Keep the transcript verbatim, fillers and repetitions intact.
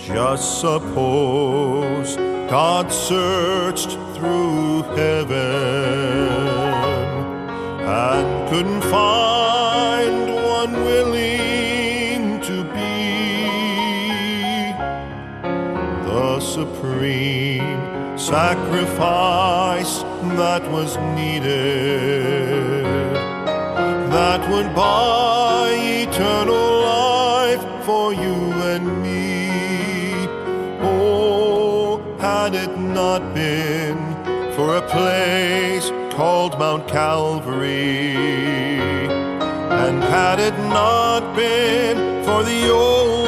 Just suppose God searched through heaven and couldn't find one willing to be the supreme sacrifice that was needed, that would buy eternal life for you and me. Oh, had it not been for a place called Mount Calvary, and had it not been for the old